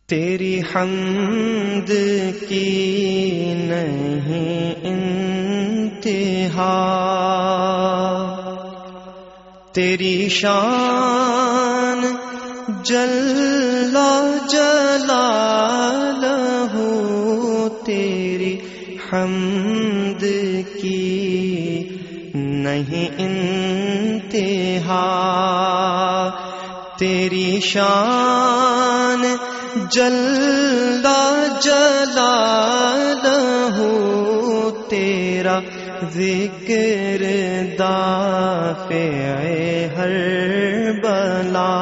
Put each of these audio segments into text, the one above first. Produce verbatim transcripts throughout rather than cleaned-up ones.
تیری حمد کی نہیں انتہا، تیری شان جل جلالہ، تیری حمد کی نہیں انتہا، تیری شان جل جلالہ، تیرا ذکر دافع ہر بلا،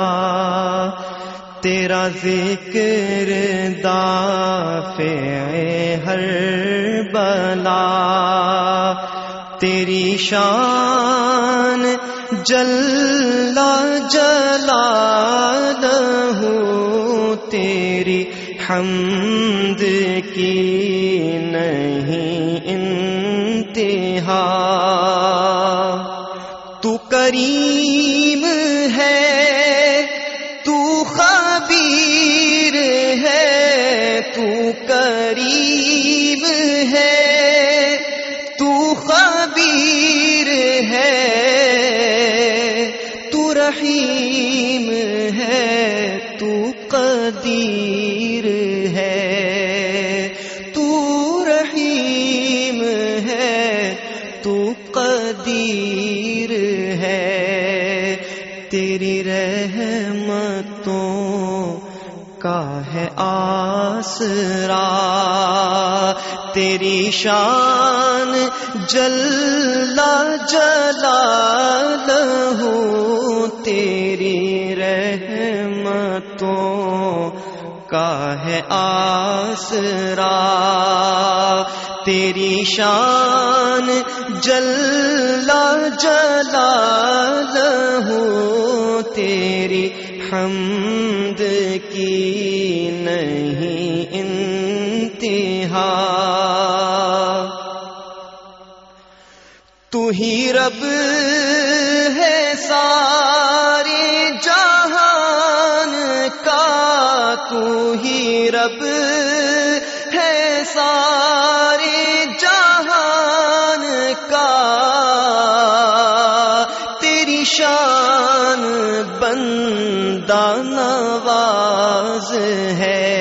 تیرا ذکر دافع ہر بلا، تیری شان جل جلالہ، تیری حمد کی نہیں انتہا، تو کریم ہے، تو خبیر ہے، تو کریم ہے، تو خبیر ہے، تو رحیم ہے، تو قدیر ہے، تو رحیم ہے، تو قدیر ہے، تیری رحمتوں کا ہے آسرا، تیری شان جل جلالہ، تیری رحمتوں کا ہے آسرا، تیری شان جل جلالہ، تیری حمد کی نہیں انتہا، تو ہی رب ہے سارے جہان کا، تو ہی رب ہے سارے جہان کا، تیری شان بندہ نواز ہے،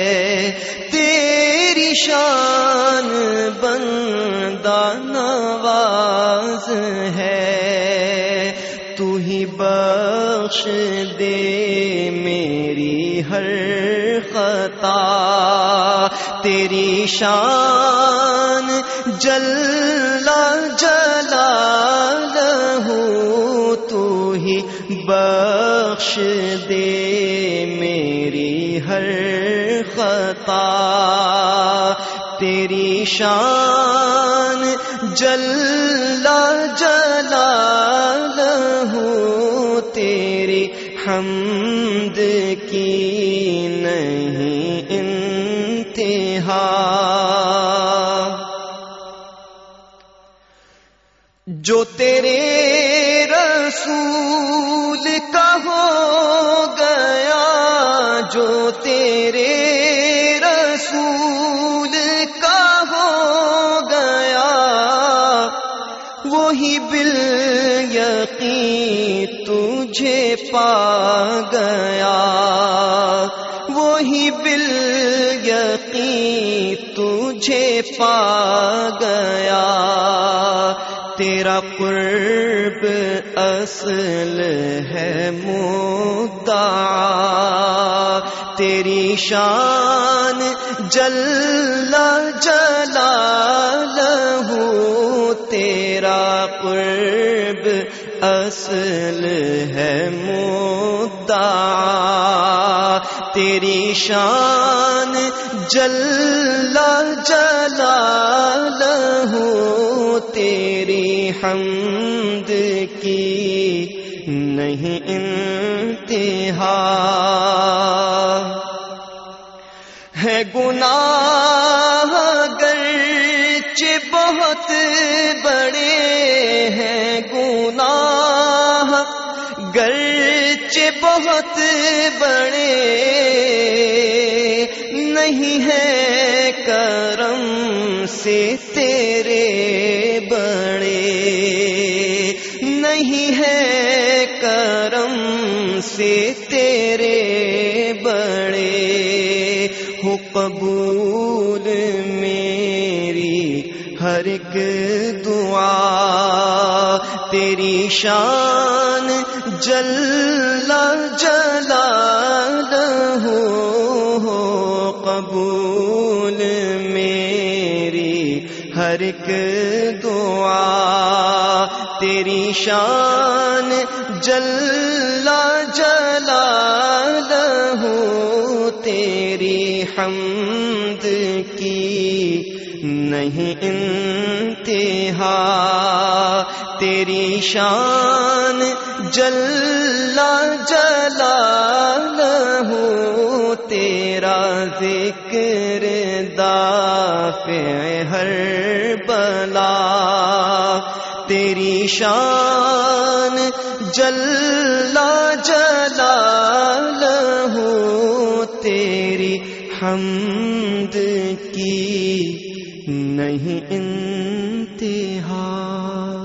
تیری شان بندہ نواز ہے، تو ہی بخش دے میری ہر خطا، تیری شان جل جلالہ، تو ہی بخش دے میری ہر خطا، تیری شان جل جلالہ، تیری حمد کی نہیں انتہا، جو تیرے رسول کا ہو گیا، جو تیرے رسول کا ہو گیا، وہی بالیقین تجھے پا گیا، وہی بالیقین تجھے پا گیا، تیرا قرب اصل ہے مدعا، تیری شان جل جلالہ، تیرا قرب اصل ہے مدعا، تیری شان جل جلالہ، تیری حمد کی نہیں انتہا، ہے گناہ گرچہ بہت بڑے ہیں، گناہ گرچہ بہت بڑے نہیں ہے کرم سے تیرے بڑے، نہیں ہے کرم سے تیرے بڑے، ہو قبول میری ہر ایک دعا، تیری شان جل جلالہ ہو قبول میری ہر ایک دعا، تیری شان جل جلالہ ہو، تیری حمد کی نہیں انتہا، تیری شان جل جلالہ ہو، تیرا ذکر دافع ہر بلا، تیری شان جل جلالہ ہو، تیری حمد کی نہیں انتہا۔